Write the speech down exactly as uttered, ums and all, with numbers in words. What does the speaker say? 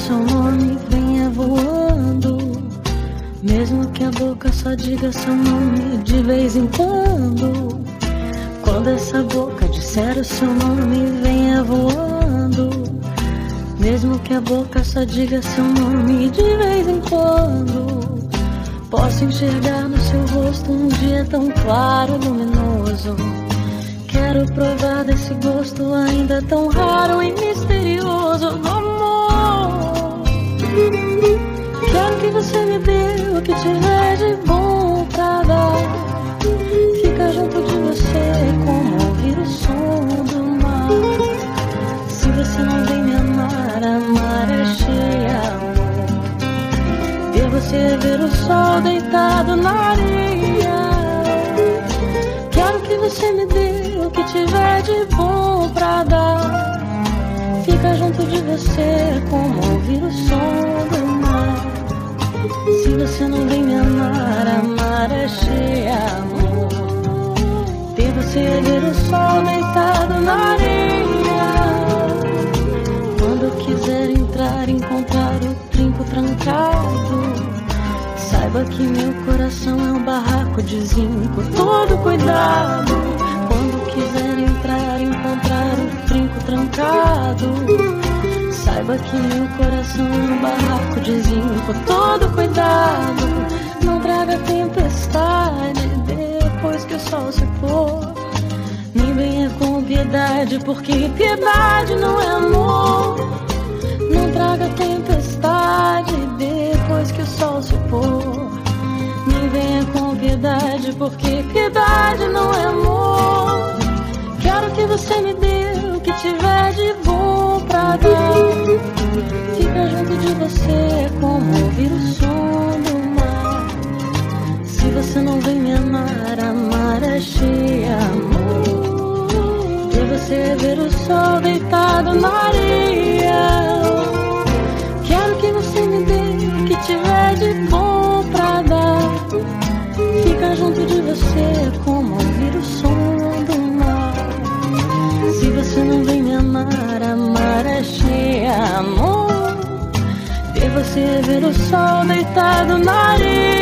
seu nome, venha voando. Mesmo que a boca só diga seu nome de vez em quando. Quando essa boca disser o seu nome, venha voando. Mesmo que a boca só diga seu nome de vez em quando. Posso enxergar no seu rosto um dia tão claro e luminoso. Quero provar desse gosto ainda tão raro e misterioso do amor. Quero que você me dê o que tiver de bom pra dar. Fica junto de você como ouvir o som do mar. Se você não vem me amar, amar é cheia, amor. Ver você é ver o sol deitado na areia. Quero que você me dê o que tiver de bom pra dar. Fica junto de você como ouvir o som do mar. Se você não vem me amar, amar é cheia, amor. Ver você é ver o sol deitado na areia. Quando quiser entrar, encontrar o trinco trancado, saiba que meu coração é um barraco de zinco. Todo cuidado. Quando quiser entrar, encontrar o trinco trancado, saiba que meu coração é um barraco de zinco. Todo cuidado. Não traga tempestade depois que o sol se pôr. Nem venha com piedade, porque piedade não é amor. Não traga tempestade depois que o sol se pôr. Nem venha com piedade, porque piedade não é amor. Quero que você me dê o que tiver de bom pra dar. Fica junto de você como ouvir o som do mar. Se você não vem me amar, amar é cheia, amor. Ver você é ver o sol deitado na areia. Quero que você me dê o que tiver de bom pra dar. Fica junto de você como ouvir o som do mar. Se você não vem me amar, amar é cheia, amor. Ver você é ver o sol deitado na areia.